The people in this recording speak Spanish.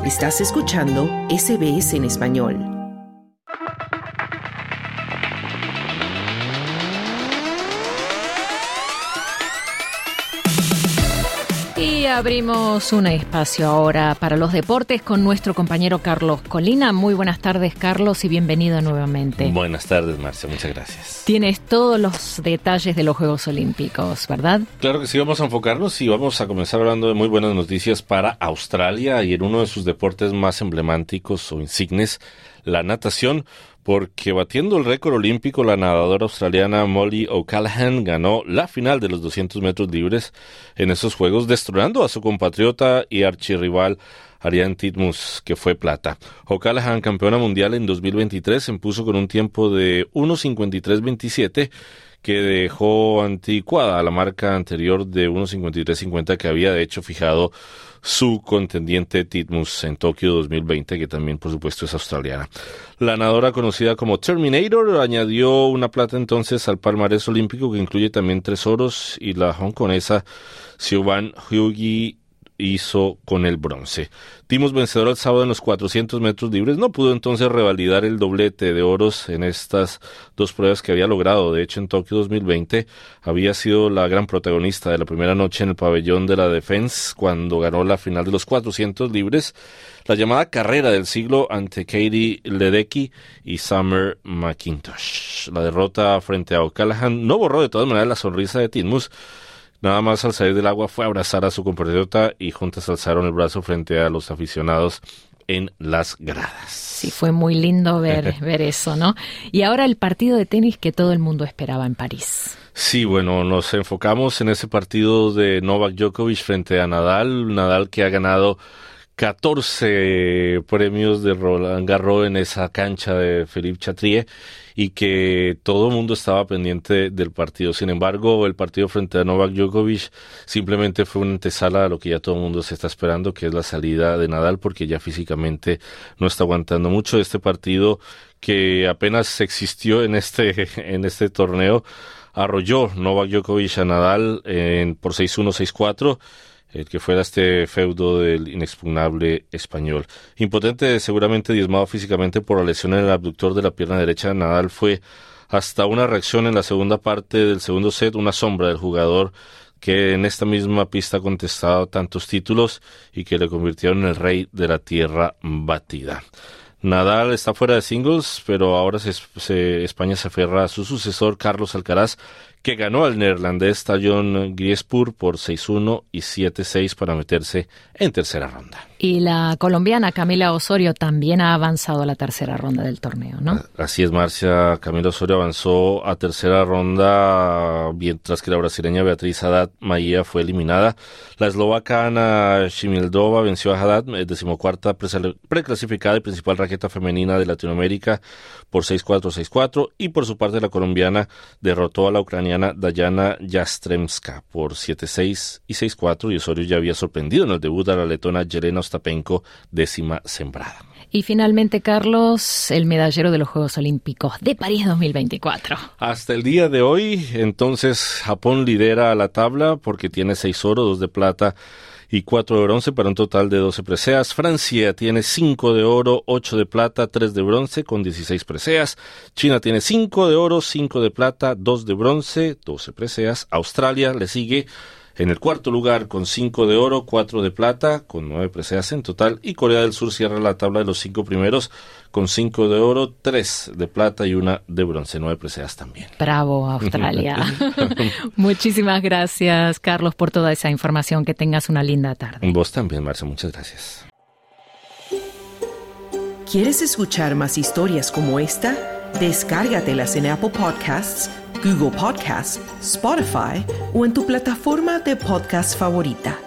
Estás escuchando SBS en español. Y abrimos un espacio ahora para los deportes con nuestro compañero Carlos Colina. Muy buenas tardes, Carlos, y bienvenido nuevamente. Buenas tardes, Marcia, muchas gracias. Tienes todos los detalles de los Juegos Olímpicos, ¿verdad? Claro que sí, vamos a enfocarnos y vamos a comenzar hablando de muy buenas noticias para Australia y en uno de sus deportes más emblemáticos o insignes, la natación, porque batiendo el récord olímpico, la nadadora australiana Molly O'Callaghan ganó la final de los 200 metros libres en esos Juegos, destronando a su compatriota y archirrival Ariarne Titmus, que fue plata. O'Callaghan, campeona mundial en 2023, se impuso con un tiempo de 1:53.27, que dejó anticuada a la marca anterior de 1:53.50 que había de hecho fijado su contendiente Titmus en Tokio 2020, que también por supuesto es australiana. La nadadora conocida como Terminator añadió una plata entonces al palmarés olímpico, que incluye también 3 oros, y la hongkonesa Siobhan Hugi hizo con el bronce. Titmus, vencedor el sábado en los 400 metros libres, no pudo entonces revalidar el doblete de oros en estas dos pruebas que había logrado. De hecho, en Tokio 2020 había sido la gran protagonista de la primera noche en el pabellón de la Defense cuando ganó la final de los 400 libres, la llamada carrera del siglo ante Katie Ledecky y Summer McIntosh. La derrota frente a O'Callaghan no borró de todas maneras la sonrisa de Titmus. Nada más al salir del agua fue a abrazar a su compatriota y juntas alzaron el brazo frente a los aficionados en las gradas. Sí, fue muy lindo ver eso, ¿no? Y ahora el partido de tenis que todo el mundo esperaba en París. Sí, bueno, nos enfocamos en ese partido de Novak Djokovic frente a Nadal. Nadal, que ha ganado 14 premios de Roland Garros en esa cancha de Philippe Chatrier, y que todo el mundo estaba pendiente del partido. Sin embargo, el partido frente a Novak Djokovic simplemente fue una antesala a lo que ya todo el mundo se está esperando, que es la salida de Nadal, porque ya físicamente no está aguantando mucho. Este partido, que apenas existió en este torneo, arrolló Novak Djokovic a Nadal por 6-1, 6-4, el que fuera este feudo del inexpugnable español. Impotente, seguramente diezmado físicamente por la lesión en el abductor de la pierna derecha, Nadal fue hasta una reacción en la segunda parte del segundo set, una sombra del jugador que en esta misma pista ha contestado tantos títulos y que le convirtieron en el rey de la tierra batida. Nadal está fuera de singles, pero ahora España se aferra a su sucesor, Carlos Alcaraz, que ganó al neerlandés Tajon Griespur por 6-1 y 7-6 para meterse en tercera ronda. Y la colombiana Camila Osorio también ha avanzado a la tercera ronda del torneo, ¿no? Así es, Marcia. Camila Osorio avanzó a tercera ronda, mientras que la brasileña Beatriz Haddad Maia fue eliminada. La eslovaca Ana Shimildova venció a Haddad, 14ª preclasificada y principal raqueta femenina de Latinoamérica, por 6-4, 6-4. Y por su parte, la colombiana derrotó a la ucraniana Dayana Yastremska por 7-6 y 6-4, y Osorio ya había sorprendido en el debut a la letona Jelena Ostapenko, 10ª sembrada. Y finalmente, Carlos, el medallero de los Juegos Olímpicos de París 2024. Hasta el día de hoy, entonces, Japón lidera la tabla porque tiene 6 oro, 2 de plata y 4 de bronce, para un total de 12 preseas. Francia tiene 5 de oro, 8 de plata, 3 de bronce, con 16 preseas. China tiene 5 de oro, 5 de plata, 2 de bronce, 12 preseas. Australia le sigue en el cuarto lugar con 5 de oro, 4 de plata, con 9 preseas en total. Y Corea del Sur cierra la tabla de los 5 primeros con 5 de oro, 3 de plata y 1 de bronce, 9 preseas también. Bravo, Australia. Muchísimas gracias, Carlos, por toda esa información. Que tengas una linda tarde. Vos también, Marcia, muchas gracias. ¿Quieres escuchar más historias como esta? Descárgatelas en Apple Podcasts, Google Podcasts, Spotify o en tu plataforma de podcast favorita.